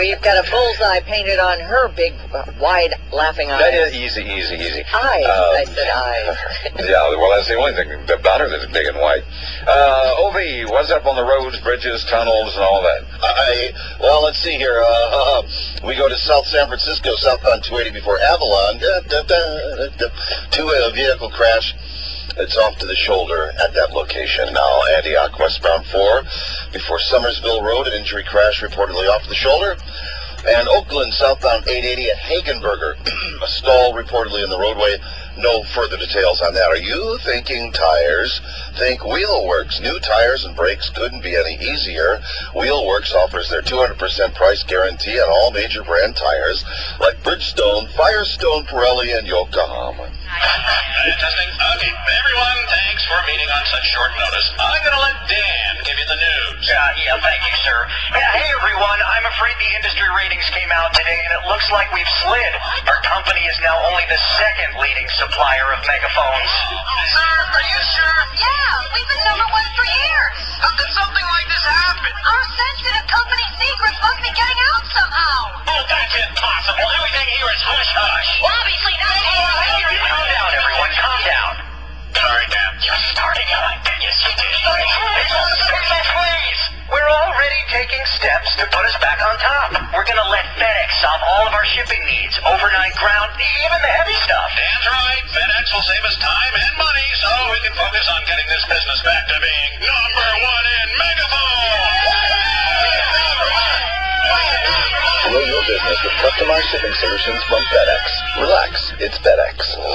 We've got a bullseye painted on her big, wide, laughing eyes. That is easy. I said eyes. Yeah, well, that's the only thing about her that's big and white. OV, what's up on the roads, bridges, tunnels, and all that? Well, let's see here. We go to South San Francisco, southbound 280 before Avalon. Two-vehicle crash. It's off to the shoulder at that location now. Antioch, westbound 4 before Summersville Road. An injury crash reportedly off the shoulder. And Oakland, southbound 880 at Hagenberger. A stall reportedly in the roadway. No further details on that. Are you thinking tires? Think Wheelworks. New tires and brakes couldn't be any easier. Wheelworks offers their 200% price guarantee on all major brand tires like Bridgestone, Firestone, Pirelli, and Yokohama. Testing. Okay, everyone, thanks for meeting on such short notice. I'm going to let Dan give you the news. Yeah, thank you, sir. Yeah, hey, everyone. I'm afraid the industry ratings came out today, and it looks like we've slid. Our company is now only the second leading supplier of megaphones. Sir, are you sure? Yeah, we've been number one for years. How could something like this happen? Our sensitive company secrets must be getting out somehow. Oh, that's impossible. Everything here is hush-hush. Well, obviously not. Calm down, everyone. Calm down. Sorry, Dan. You started it. Yes, you did. Please. We're already taking steps to put us back on top. We're going to let FedEx solve all of our shipping needs. Overnight, ground, even the heavy stuff. Dan's right. FedEx will save us time and money so we can focus on getting this business back to being number one in megaphones. Grow your business with customized shipping solutions from FedEx. Relax, it's FedEx.